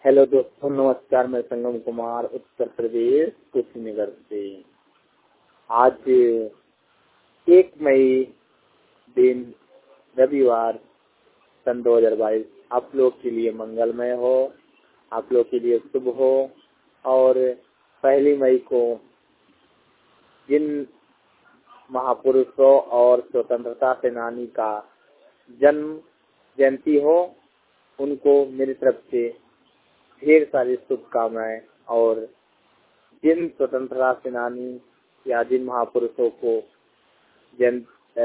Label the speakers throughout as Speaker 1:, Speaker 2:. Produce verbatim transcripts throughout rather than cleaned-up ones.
Speaker 1: Hello दोस्तों, नमस्कार। मैं संगम कुमार, उत्तर प्रदेश, कुशीनगर से। आज एक मई दिन रविवार सन दो हज़ार बाईस आप लोग के लिए मंगलमय हो, आप लोग के लिए शुभ हो। और पहली मई को जिन महापुरुषों और स्वतंत्रता सेनानी का जन्म जयंती हो, उनको मेरी तरफ से ढेर सारी शुभकामनाएं। और जिन स्वतंत्रता सेनानी या जिन महापुरुषों को जन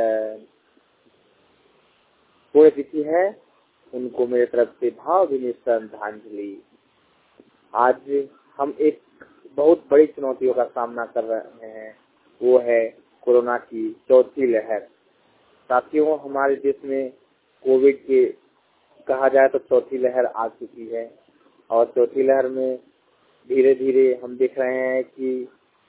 Speaker 1: पुण्यतिथि है, उनको मेरी तरफ से भावभीनी श्रद्धांजलि। आज हम एक बहुत बड़ी चुनौतियों का सामना कर रहे हैं, वो है कोरोना की चौथी लहर। साथियों, हमारे देश में कोविड के कहा जाए तो चौथी लहर आ चुकी है। और चौथी लहर में धीरे धीरे हम देख रहे हैं कि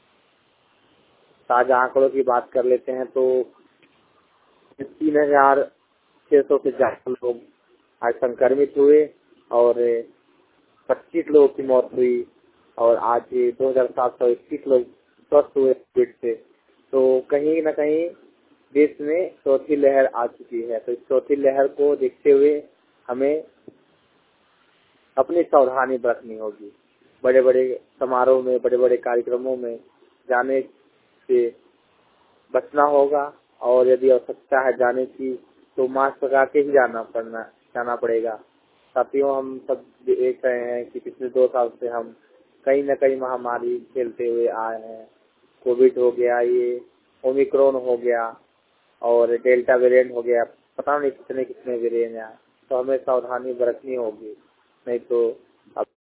Speaker 1: ताजा आंकड़ों की बात कर लेते हैं तो तीन हजार छह सौ से ज्यादा लोग आज संक्रमित हुए और पच्चीस लोगों की मौत हुई। और आज दो हजार सात सौ इक्कीस लोग स्वस्थ हुए कोविड से। तो कहीं न कहीं देश में चौथी लहर आ चुकी है। तो इस चौथी लहर को देखते हुए हमें अपनी सावधानी बरतनी होगी। बड़े बड़े समारोह में, बड़े बड़े कार्यक्रमों में जाने से बचना होगा। और यदि आवश्यकता है जाने की तो मास्क लगा के ही जाना पड़ना जाना पड़ेगा। साथियों, हम सब देख रहे हैं कि पिछले दो साल से हम कहीं न कहीं महामारी झेलते हुए आए हैं। कोविड हो गया, ये ओमिक्रॉन हो गया और डेल्टा वेरिएंट हो गया, पता नहीं कितने कितने वेरिएंट हैं। तो हमें सावधानी बरतनी होगी, नहीं तो